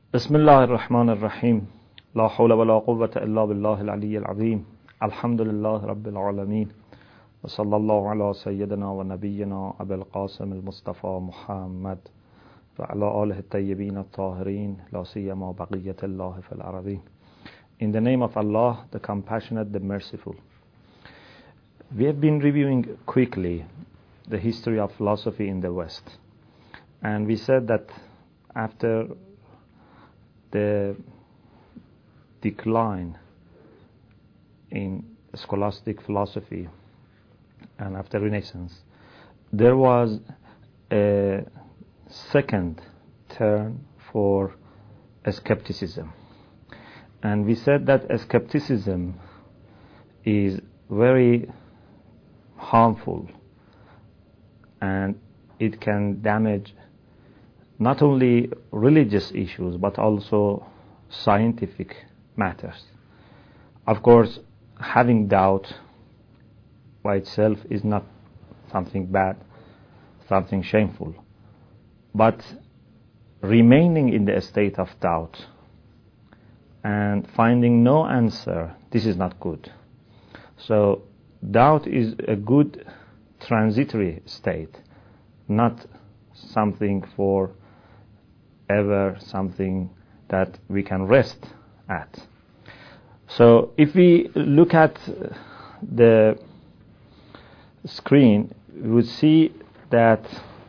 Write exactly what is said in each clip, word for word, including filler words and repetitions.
بسم الله الرحمن الرحيم لا حول ولا قوة إلا بالله العلي العظيم الحمد لله رب العالمين وصلى الله على سيدنا ونبينا أبي القاسم المصطفى محمد وعلى آله الطيبين الطاهرين لا سيما بقية الله في الأرضين. In the name of Allah, the compassionate, the merciful. We have been reviewing quickly the history of philosophy in the West, and we said that after the decline in scholastic philosophy and after Renaissance, there was a second turn for skepticism. And we said that skepticism is very harmful and it can damage not only religious issues but also scientific matters. Of course, having doubt by itself is not something bad, something shameful. But remaining in the state of doubt and finding no answer, this is not good. So doubt is a good transitory state, not something for ever, something that we can rest at. So if we look at the screen, we would see that,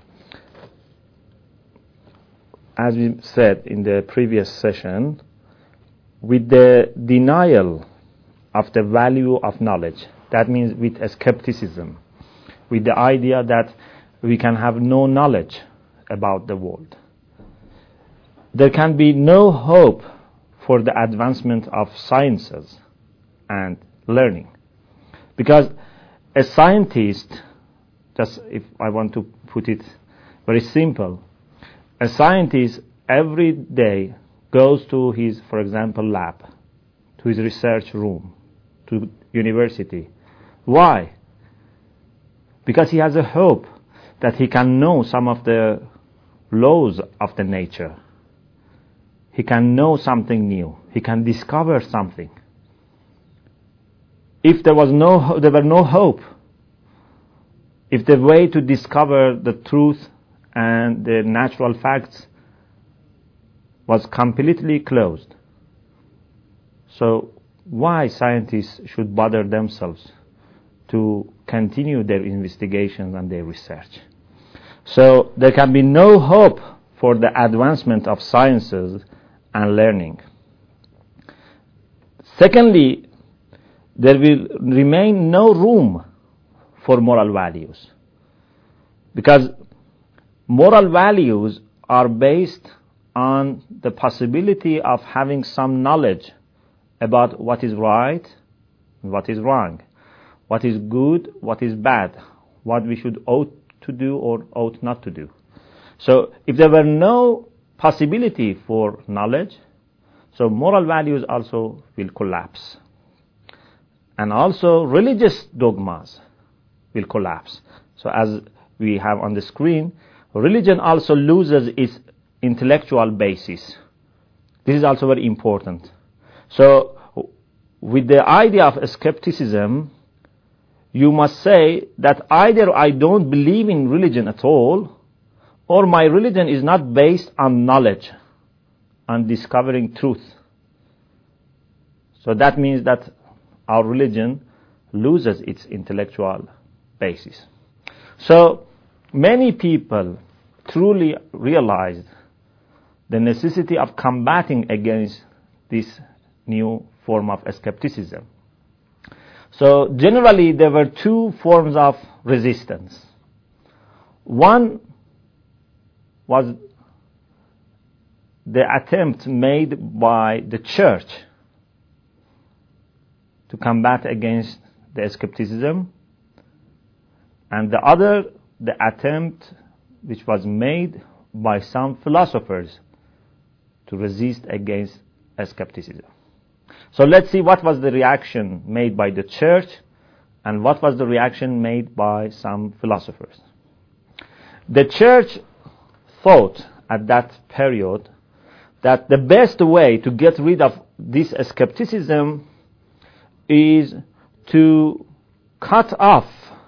as we said in the previous session, with the denial of the value of knowledge, that means with a skepticism, with the idea that we can have no knowledge about the world, there can be no hope for the advancement of sciences and learning. Because a scientist, just if I want to put it very simple, a scientist every day goes to his, for example, lab, to his research room, to university. Why? Because he has a hope that he can know some of the laws of the nature. He can know something new. He can discover something. If there was no, there were no hope, if the way to discover the truth and the natural facts was completely closed, so why scientists should bother themselves to continue their investigations and their research? So there can be no hope for the advancement of sciences and learning. Secondly, there will remain no room for moral values, because moral values are based on the possibility of having some knowledge about what is right, what is wrong, what is good, what is bad, what we should ought to do or ought not to do. So if there were no possibility for knowledge, so moral values also will collapse. And also religious dogmas will collapse. So as we have on the screen, religion also loses its intellectual basis. This is also very important. So with the idea of skepticism, you must say that either I don't believe in religion at all, or my religion is not based on knowledge, on discovering truth. So that means that our religion loses its intellectual basis. So many people truly realized the necessity of combating against this new form of skepticism. So generally there were two forms of resistance. One was the attempt made by the church to combat against the skepticism, and the other, the attempt which was made by some philosophers to resist against skepticism. So let's see what was the reaction made by the church and what was the reaction made by some philosophers. The church thought at that period that the best way to get rid of this skepticism is to cut off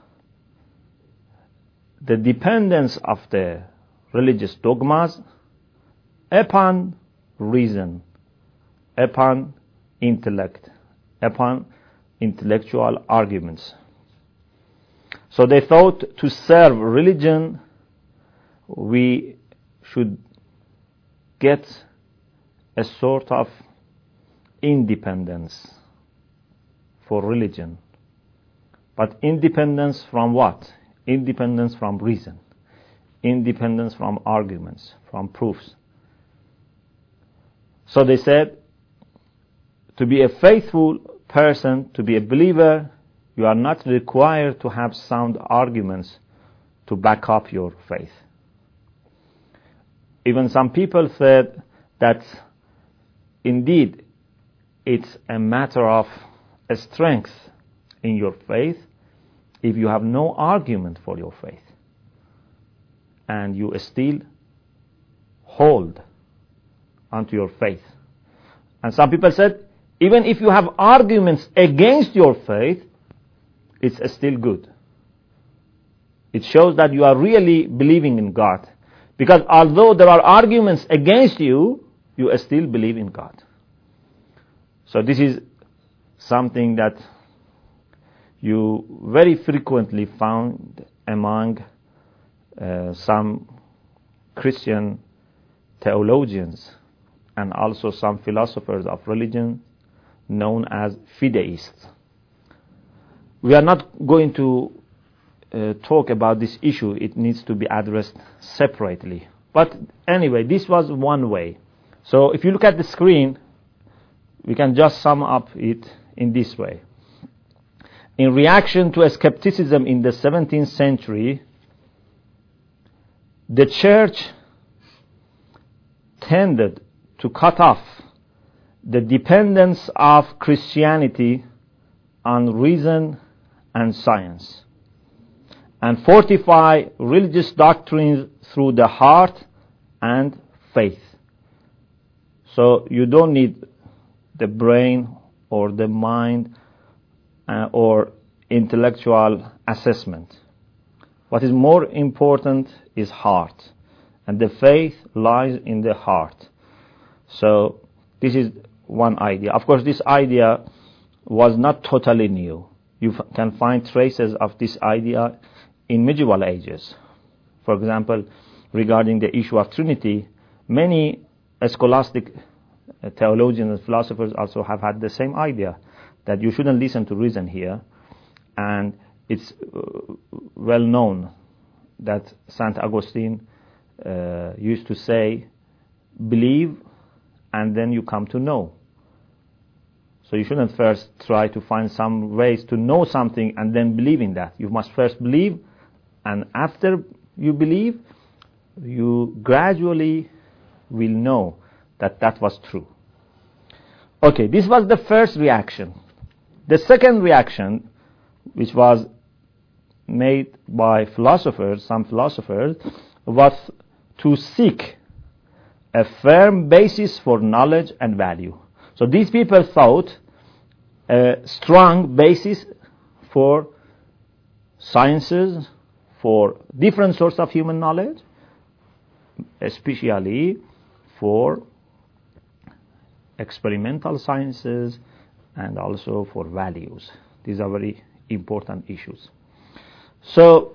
the dependence of the religious dogmas upon reason, upon intellect, upon intellectual arguments. So they thought to serve religion, we should get a sort of independence for religion. But independence from what? Independence from reason. Independence from arguments, from proofs. So they said, to be a faithful person, to be a believer, you are not required to have sound arguments to back up your faith. Even some people said that indeed it's a matter of a strength in your faith if you have no argument for your faith and you still hold onto your faith. And some people said, even if you have arguments against your faith, it's still good. It shows that you are really believing in God. Because although there are arguments against you, you still believe in God. So this is something that you very frequently found among uh, some Christian theologians and also some philosophers of religion known as fideists. We are not going to uh, talk about this issue. It needs to be addressed separately. But anyway, this was one way. So if you look at the screen, we can just sum up it in this way. In reaction to skepticism in the seventeenth century, the church tended to cut off the dependence of Christianity on reason and science, and fortify religious doctrines through the heart and faith. So you don't need the brain or the mind uh, or intellectual assessment. What is more important is heart, and the faith lies in the heart. So this is one idea. Of course, this idea was not totally new. You f- can find traces of this idea in medieval ages. For example, regarding the issue of Trinity, many scholastic uh, theologians and philosophers also have had the same idea, that you shouldn't listen to reason here. And it's uh, well known that Saint Augustine uh, used to say, believe and then you come to know. So you shouldn't first try to find some ways to know something and then believe in that. You must first believe, and after you believe, you gradually will know that that was true. Okay, this was the first reaction. The second reaction, which was made by philosophers, some philosophers, was to seek a firm basis for knowledge and value. So these people thought a strong basis for sciences, for different sorts of human knowledge, especially for experimental sciences and also for values. These are very important issues. So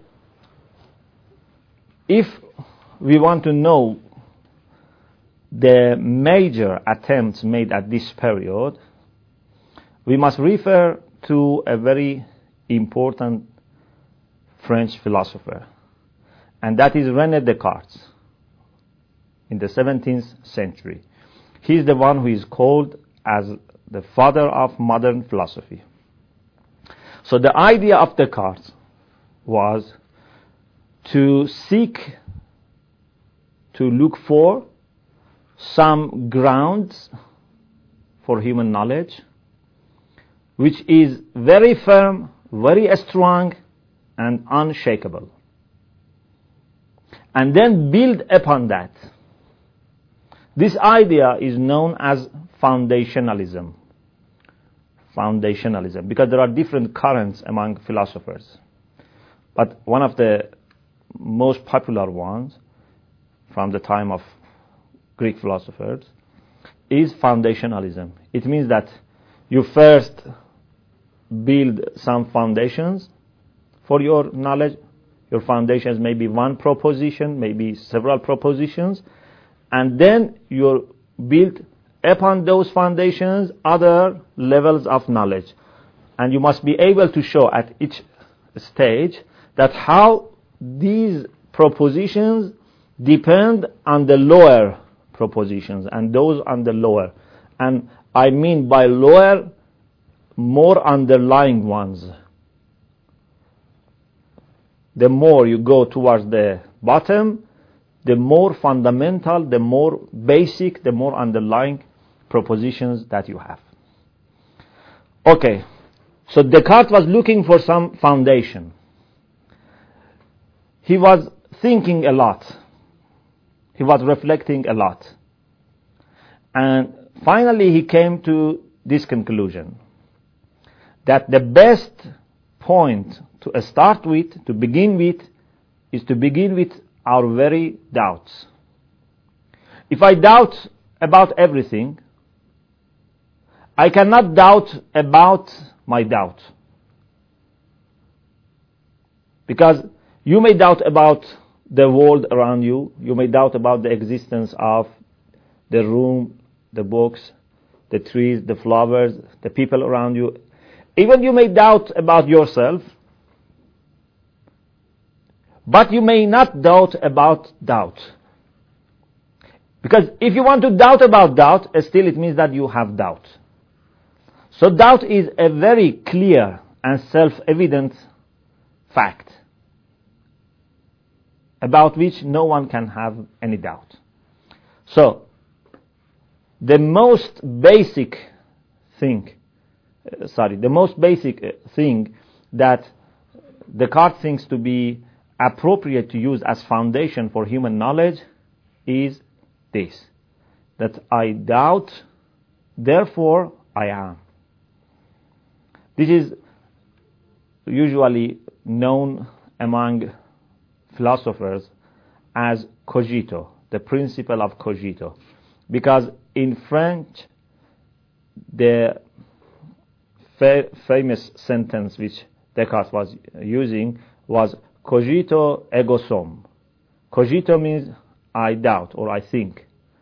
if we want to know the major attempts made at this period, we must refer to a very important French philosopher, and that is René Descartes in the seventeenth century. He is the one who is called as the father of modern philosophy. So the idea of Descartes was to seek, to look for some grounds for human knowledge, which is very firm, very strong, and unshakable. And then build upon that. This idea is known as foundationalism. Foundationalism, because there are different currents among philosophers. But one of the most popular ones from the time of Greek philosophers is foundationalism. It means that you first build some foundations for your knowledge. Your foundations may be one proposition, maybe several propositions, and then you build upon those foundations other levels of knowledge. And you must be able to show at each stage that how these propositions depend on the lower propositions and those on the lower. And I mean by lower, more underlying ones. The more you go towards the bottom, the more fundamental, the more basic, the more underlying propositions that you have. Okay, so Descartes was looking for some foundation. He was thinking a lot. He was reflecting a lot. And finally he came to this conclusion, that the best point to start with, to begin with, is to begin with our very doubts. If I doubt about everything, I cannot doubt about my doubt. Because you may doubt about the world around you, you may doubt about the existence of the room, the books, the trees, the flowers, the people around you. Even you may doubt about yourself, but you may not doubt about doubt. Because if you want to doubt about doubt, still it means that you have doubt. So doubt is a very clear and self-evident fact about which no one can have any doubt. So, the most basic thing, uh, sorry, the most basic uh, thing that Descartes thinks to be appropriate to use as foundation for human knowledge is this, that I doubt, therefore I am. This is usually known among philosophers as cogito, the principle of cogito. Because in French, the fa- famous sentence which Descartes was using was cogito ergo sum. Cogito means I doubt or I think.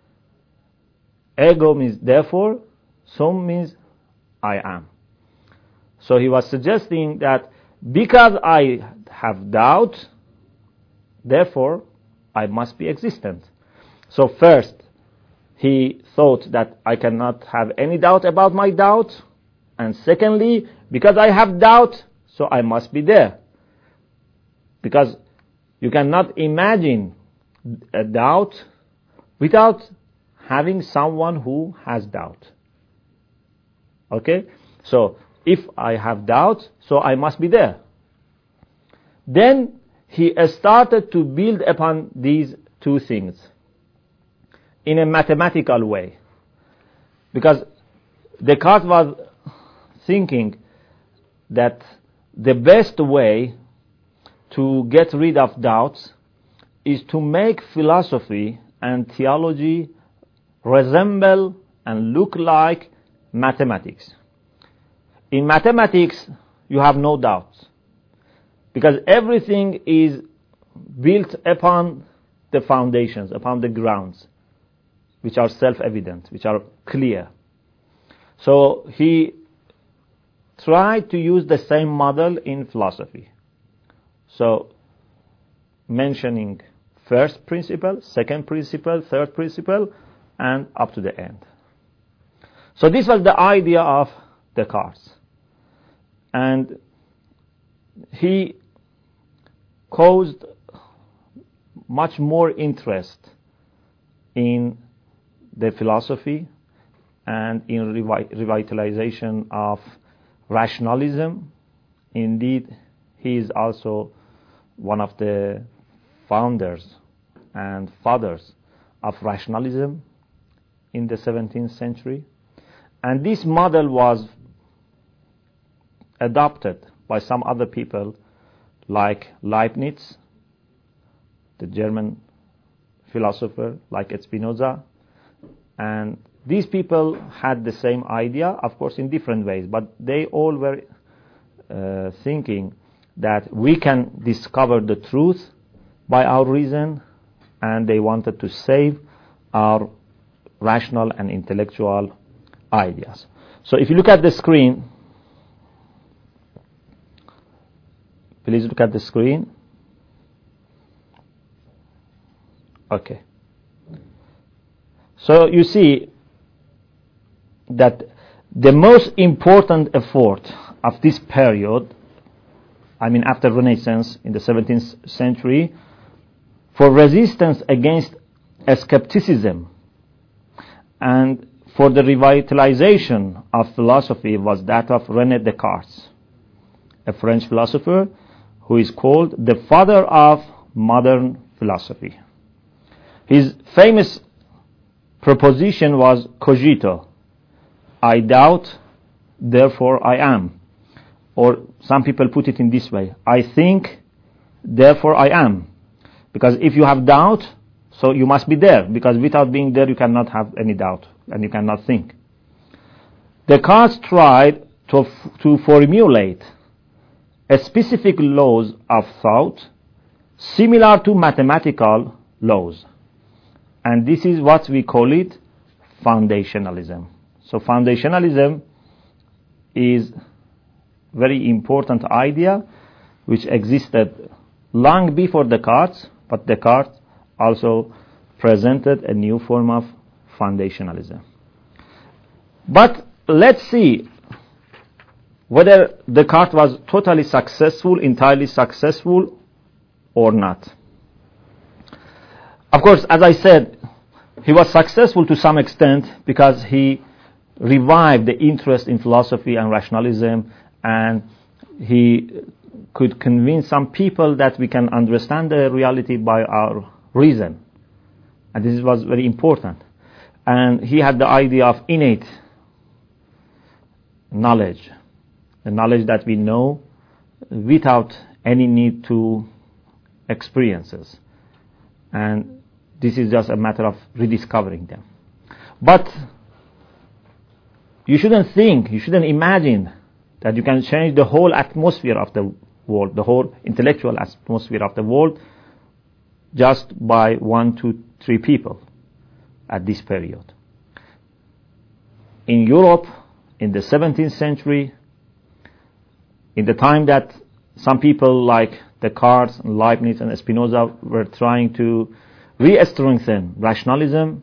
Ergo means therefore, sum means I am. So he was suggesting that because I have doubt, therefore I must be existent. So first, he thought that I cannot have any doubt about my doubt. And secondly, because I have doubt, so I must be there. Because you cannot imagine a doubt without having someone who has doubt. Okay? So, if I have doubt, so I must be there. Then he started to build upon these two things in a mathematical way. Because Descartes was thinking that the best way to get rid of doubts is to make philosophy and theology resemble and look like mathematics. In mathematics, you have no doubts, because everything is built upon the foundations, upon the grounds, which are self-evident, which are clear. So he tried to use the same model in philosophy. So mentioning first principle, second principle, third principle, and up to the end. So this was the idea of Descartes. And he caused much more interest in the philosophy and in revi- revitalization of rationalism. Indeed, he is also one of the founders and fathers of rationalism, in the seventeenth century. And this model was adopted by some other people like Leibniz, the German philosopher, like Spinoza. And these people had the same idea, of course, in different ways, but they all were uh, thinking that we can discover the truth by our reason, and they wanted to save our rational and intellectual ideas. So if you look at the screen, please look at the screen. Okay. So you see that the most important effort of this period, I mean after Renaissance in the seventeenth century, for resistance against skepticism and for the revitalization of philosophy was that of René Descartes, a French philosopher who is called the father of modern philosophy. His famous proposition was cogito, I doubt, therefore I am. Or some people put it in this way, I think, therefore I am. Because if you have doubt, so you must be there, because without being there you cannot have any doubt and you cannot think. Descartes tried to, to formulate a specific laws of thought similar to mathematical laws. And this is what we call it foundationalism. So foundationalism is a very important idea which existed long before Descartes, but Descartes also presented a new form of foundationalism. But let's see whether Descartes was totally successful, entirely successful, or not. Of course, as I said, he was successful to some extent because he revived the interest in philosophy and rationalism, and he could convince some people that we can understand the reality by our reason. And this was very important. And he had the idea of innate knowledge, the knowledge that we know without any need to experiences. And this is just a matter of rediscovering them. But you shouldn't think, you shouldn't imagine that you can change the whole atmosphere of the world, the whole intellectual atmosphere of the world, just by one, two, three people at this period. In Europe, in the seventeenth century, in the time that some people like Descartes and Leibniz and Spinoza were trying to re-strengthen rationalism,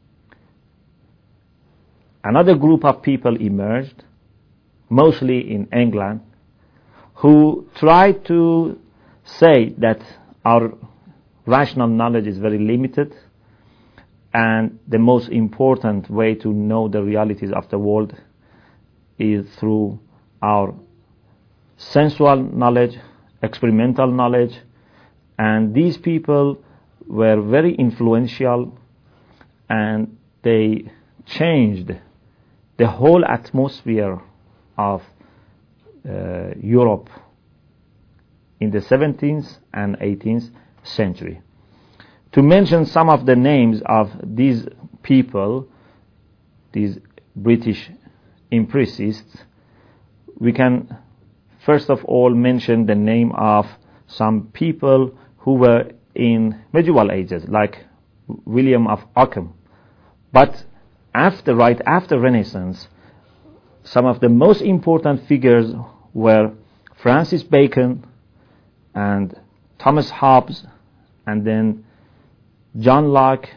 another group of people emerged, mostly in England, who tried to say that our rational knowledge is very limited, and the most important way to know the realities of the world is through our sensual knowledge, experimental knowledge. And these people were very influential, and they changed the whole atmosphere of uh, Europe in the seventeenth and eighteenth century. To mention some of the names of these people, these British empiricists, we can first of all mention the name of some people who were in medieval ages, like William of Ockham. But after, right after Renaissance, some of the most important figures were Francis Bacon and Thomas Hobbes, and then John Locke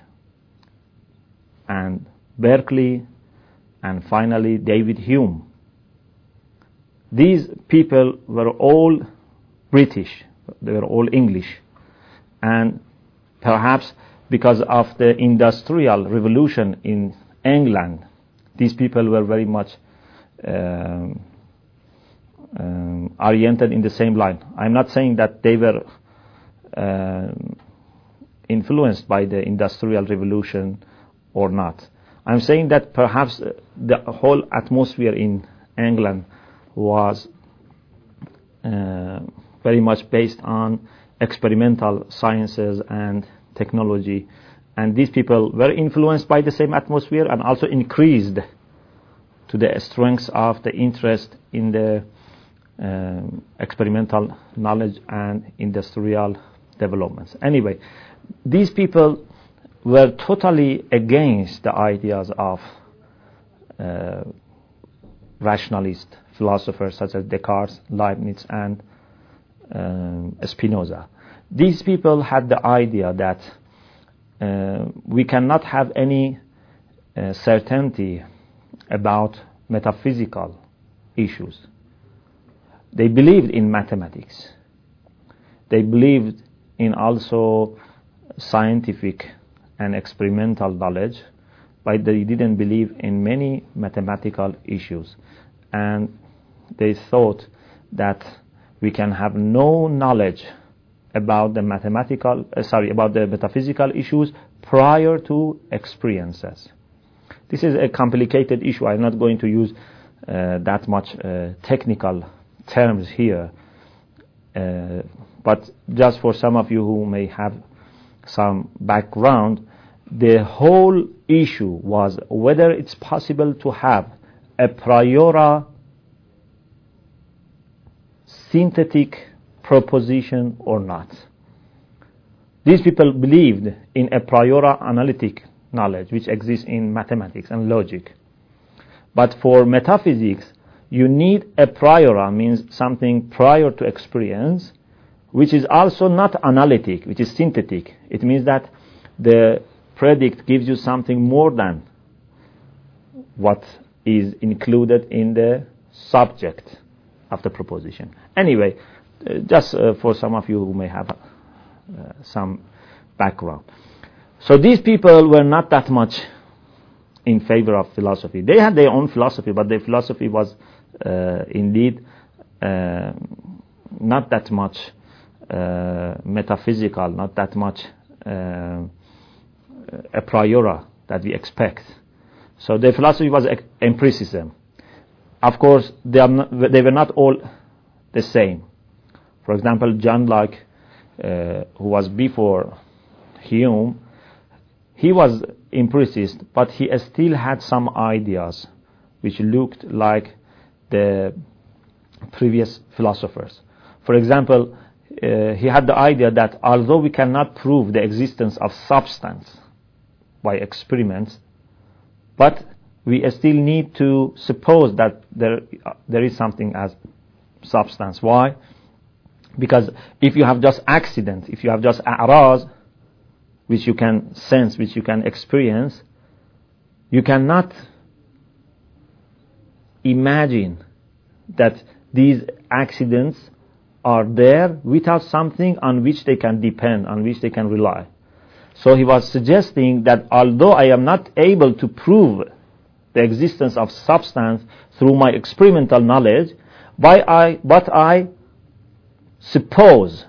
and Berkeley, and finally David Hume. These people were all British, they were all English, and perhaps because of the industrial revolution in England, these people were very much um, um, oriented in the same line. I'm not saying that they were uh, influenced by the industrial revolution or not. I'm saying that perhaps the whole atmosphere in England was uh, very much based on experimental sciences and technology, and these people were influenced by the same atmosphere and also increased to the strength of the interest in the um, experimental knowledge and industrial developments. Anyway, these people were totally against the ideas of uh, rationalist philosophers such as Descartes, Leibniz, and um, Spinoza. These people had the idea that uh, we cannot have any uh, certainty about metaphysical issues. They believed in mathematics. They believed in also scientific and experimental knowledge, but they didn't believe in many mathematical issues. And they thought that we can have no knowledge about the mathematical, uh, sorry, about the metaphysical issues prior to experiences. This is a complicated issue. I'm not going to use uh, that much uh, technical terms here, uh, but just for some of you who may have some background, the whole issue was whether it's possible to have a priori synthetic proposition or not. These people believed in a priori analytic knowledge which exists in mathematics and logic. But for metaphysics, you need a priori, means something prior to experience, which is also not analytic, which is synthetic. It means that the predict gives you something more than what is included in the subject of the proposition. Anyway, uh, just uh, for some of you who may have uh, some background. So these people were not that much in favor of philosophy. They had their own philosophy, but their philosophy was uh, indeed uh, not that much uh, metaphysical, not that much uh, a priori that we expect. So their philosophy was empiricism. Of course, they, are not, they were not all the same. For example, John Locke, uh, who was before Hume, he was empiricist, but he still had some ideas which looked like the previous philosophers. For example, uh, he had the idea that although we cannot prove the existence of substance by experiments, but we still need to suppose that there uh, there is something as substance. Why? Because if you have just accident, if you have just a'raz, which you can sense, which you can experience, you cannot imagine that these accidents are there without something on which they can depend, on which they can rely. So he was suggesting that although I am not able to prove the existence of substance through my experimental knowledge, but I, but I suppose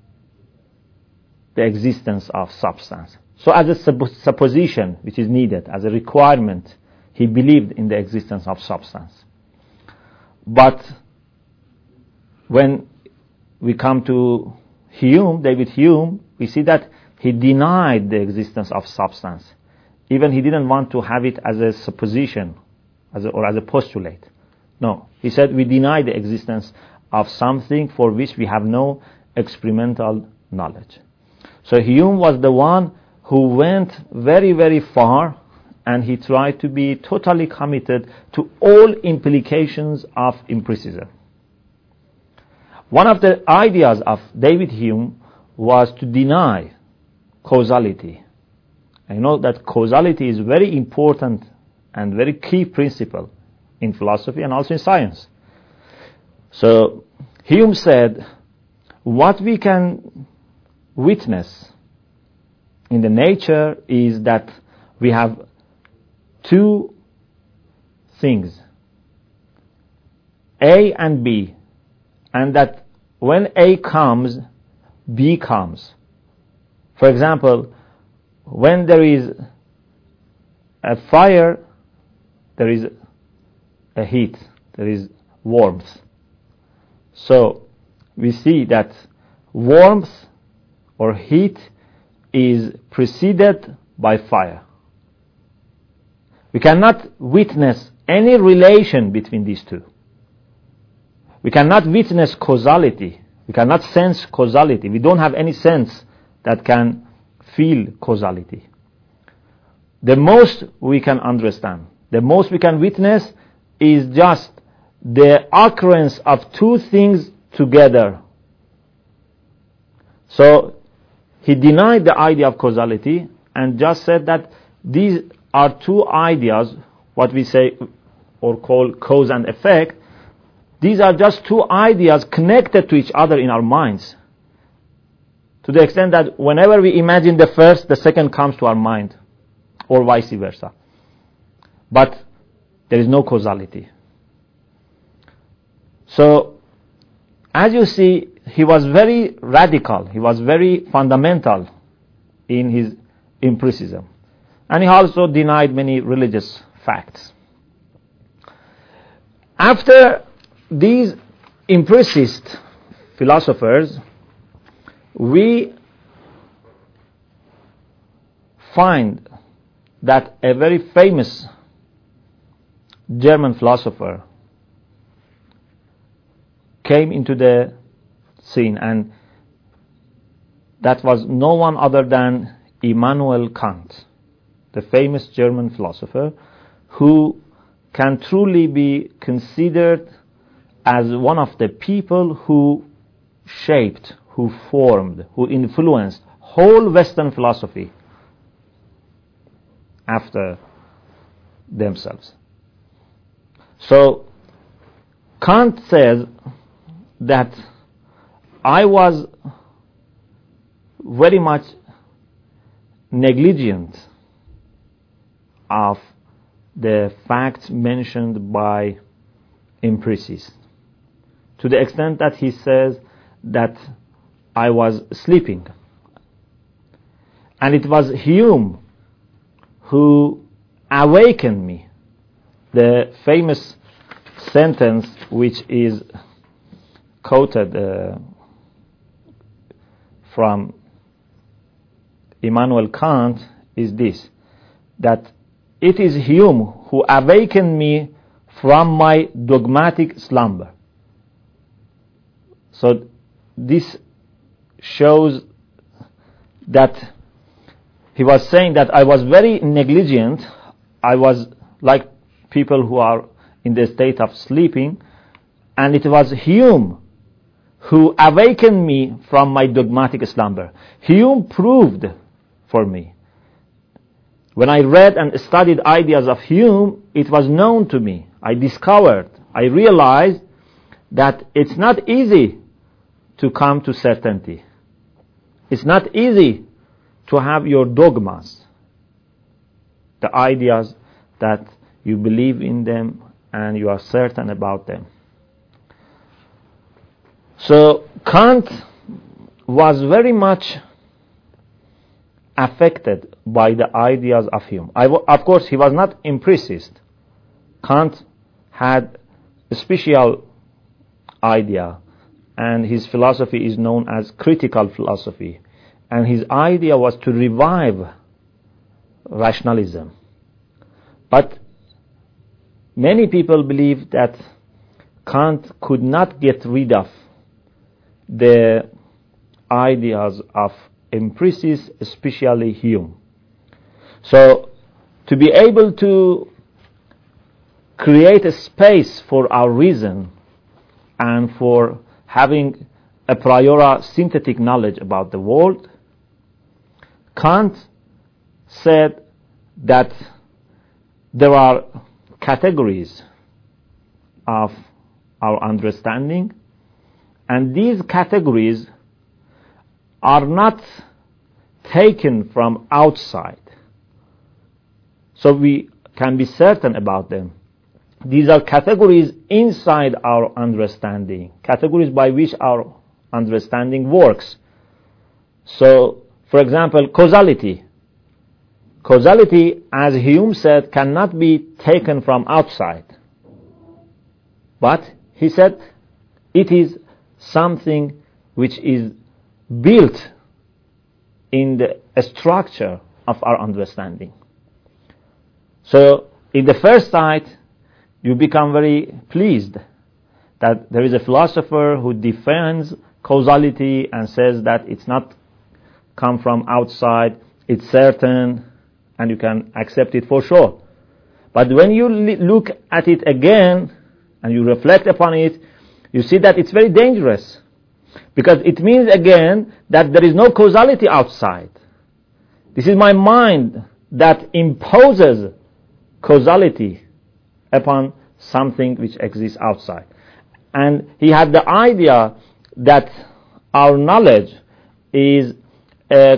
the existence of substance. So as a supp- supposition which is needed, as a requirement, he believed in the existence of substance. But when we come to Hume, David Hume, we see that he denied the existence of substance. Even he didn't want to have it as a supposition as a, or as a postulate. No, he said we deny the existence of something for which we have no experimental knowledge. So Hume was the one who went very, very far, and he tried to be totally committed to all implications of empiricism. One of the ideas of David Hume was to deny causality. I know that causality is very important and very key principle in philosophy and also in science. So Hume said, what we can witness in the nature is that we have two things, A and B, and that when A comes, B comes. For example, when there is a fire, there is a heat, there is warmth. So we see that warmth or heat is preceded by fire. We cannot witness any relation between these two. We cannot witness causality. We cannot sense causality. We don't have any sense that can feel causality. The most we can understand, the most we can witness is just the occurrence of two things together. So he denied the idea of causality and just said that these are two ideas, what we say or call cause and effect. These are just two ideas connected to each other in our minds, to the extent that whenever we imagine the first, the second comes to our mind, or vice versa. But there is no causality. So, as you see, he was very radical, he was very fundamental in his empiricism. And he also denied many religious facts. After these empiricist philosophers, we find that a very famous German philosopher came into the scene, and that was no one other than Immanuel Kant, the famous German philosopher who can truly be considered as one of the people who shaped, who formed, who influenced whole Western philosophy after themselves. So Kant says that I was very much negligent of the facts mentioned by empiricists, to the extent that he says that I was sleeping. And it was Hume who awakened me. The famous sentence which is quoted uh, from Immanuel Kant is this, that it is Hume who awakened me from my dogmatic slumber. So this shows that he was saying that I was very negligent. I was like people who are in the state of sleeping, and it was Hume who awakened me from my dogmatic slumber. Hume proved for me. When I read and studied ideas of Hume, it was known to me. I discovered, I realized that it's not easy to come to certainty. It's not easy to have your dogmas, the ideas that you believe in them and you are certain about them. So Kant was very much affected by the ideas of Hume. I w- of course, he was not empiricist. Kant had a special idea, and his philosophy is known as critical philosophy. And his idea was to revive rationalism. But many people believe that Kant could not get rid of the ideas of empiricists, especially Hume. So, to be able to create a space for our reason and for having a priori synthetic knowledge about the world, Kant said that there are categories of our understanding, and these categories are not taken from outside. So we can be certain about them. These are categories inside our understanding, categories by which our understanding works. So, for example, causality. causality, as Hume said, cannot be taken from outside. But he said it is something which is built in the structure of our understanding. So, in the first sight, you become very pleased that there is a philosopher who defends causality and says that it's not come from outside, it's certain, and you can accept it for sure. But when you look at it again, and you reflect upon it, you see that it's very dangerous. Because it means again that there is no causality outside. This is my mind that imposes causality upon something which exists outside. And he had the idea that our knowledge is a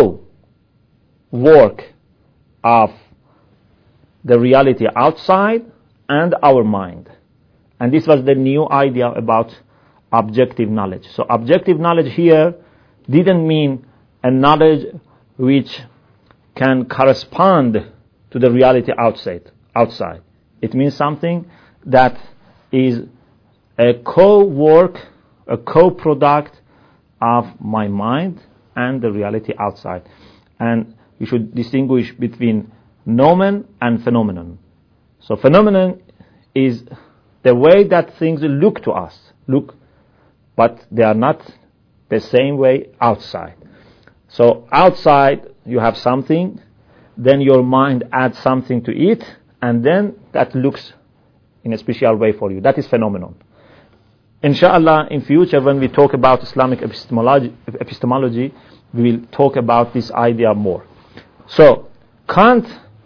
co-work of the reality outside and our mind. And this was the new idea about objective knowledge. So objective knowledge here didn't mean a knowledge which can correspond to the reality outside. outside. It means something that is a co-work, a co-product of my mind and the reality outside. And we should distinguish between nomen and phenomenon. So phenomenon is the way that things look to us, look, but they are not the same way outside. So outside you have something, then your mind adds something to it, and then that looks in a special way for you. That is phenomenon. Inshallah, in future when we talk about Islamic epistemology, epistemology, we will talk about this idea more. So Kant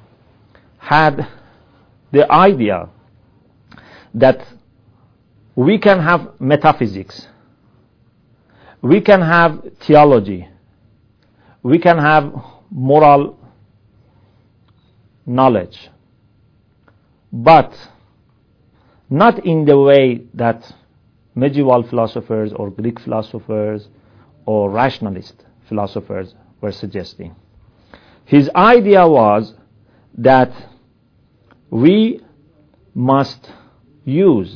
had the idea that we can have metaphysics, we can have theology, we can have moral knowledge, but not in the way that medieval philosophers or Greek philosophers or rationalist philosophers were suggesting. His idea was that we must use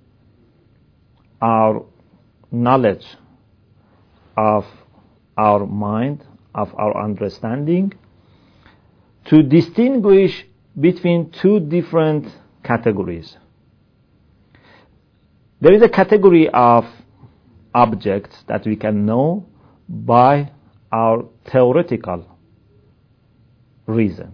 our knowledge of our mind, of our understanding, to distinguish between two different categories. There is a category of objects that we can know by our theoretical reason.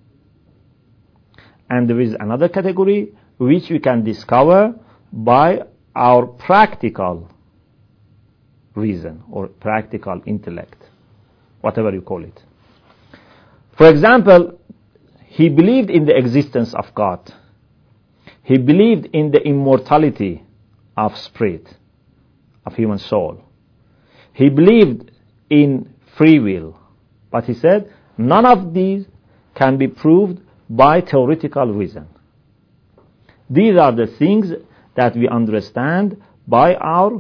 And there is another category which we can discover by our practical reason or practical intellect, whatever you call it. For example, he believed in the existence of God. He believed in the immortality of spirit, of human soul. He believed in free will. But he said, none of these can be proved by theoretical reason. These are the things that we understand by our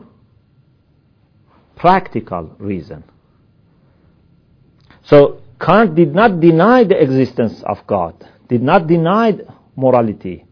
practical reason. So Kant did not deny the existence of God, did not deny morality.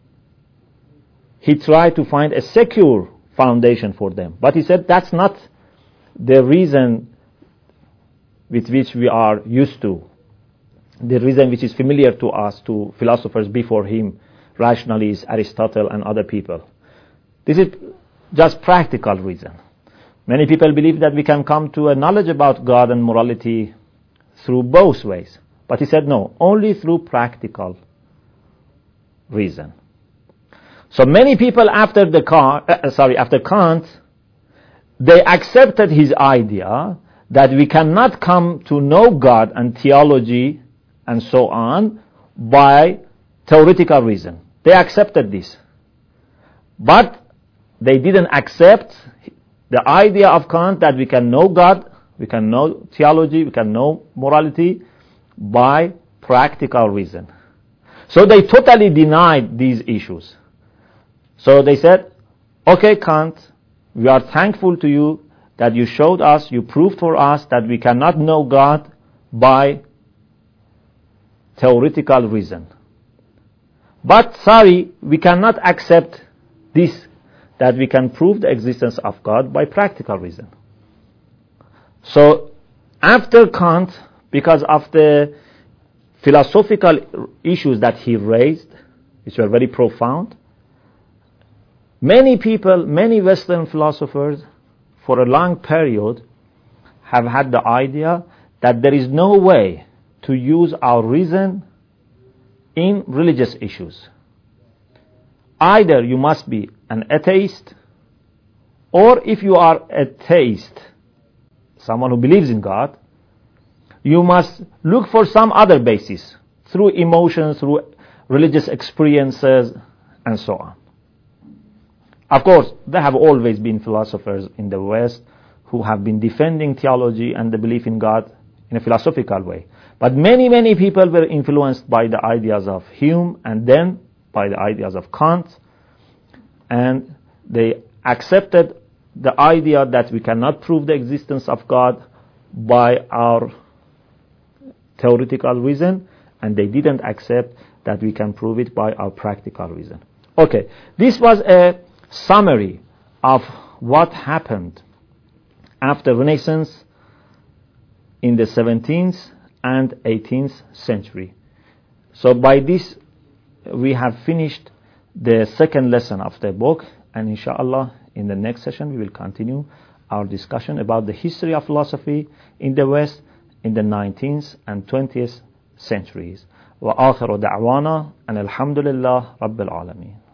He tried to find a secure foundation for them. But he said that's not the reason with which we are used to, the reason which is familiar to us, to philosophers before him, rationalists, Aristotle and other people. This is just practical reason. Many people believe that we can come to a knowledge about God and morality through both ways. But he said no, only through practical reason. So many people after the uh, sorry after Kant, they accepted his idea that we cannot come to know God and theology and so on by theoretical reason. They accepted this. But they didn't accept the idea of Kant that we can know God, we can know theology, we can know morality by practical reason. So they totally denied these issues. So they said, okay, Kant, we are thankful to you that you showed us, you proved for us that we cannot know God by theoretical reason. But sorry, we cannot accept this, that we can prove the existence of God by practical reason. So after Kant, because of the philosophical issues that he raised, which were very profound, many people, many Western philosophers, for a long period, have had the idea that there is no way to use our reason in religious issues. Either you must be an atheist, or if you are a theist, someone who believes in God, you must look for some other basis, through emotions, through religious experiences, and so on. Of course, there have always been philosophers in the West who have been defending theology and the belief in God in a philosophical way. But many, many people were influenced by the ideas of Hume and then by the ideas of Kant, and they accepted the idea that we cannot prove the existence of God by our theoretical reason, and they didn't accept that we can prove it by our practical reason. Okay, this was a summary of what happened after Renaissance in the seventeenth and eighteenth century. So by this we have finished the second lesson of the book, and inshallah in the next session we will continue our discussion about the history of philosophy in the West in the nineteenth and twentieth centuries. وآخر دعوانا أن الحمد لله رب العالمين.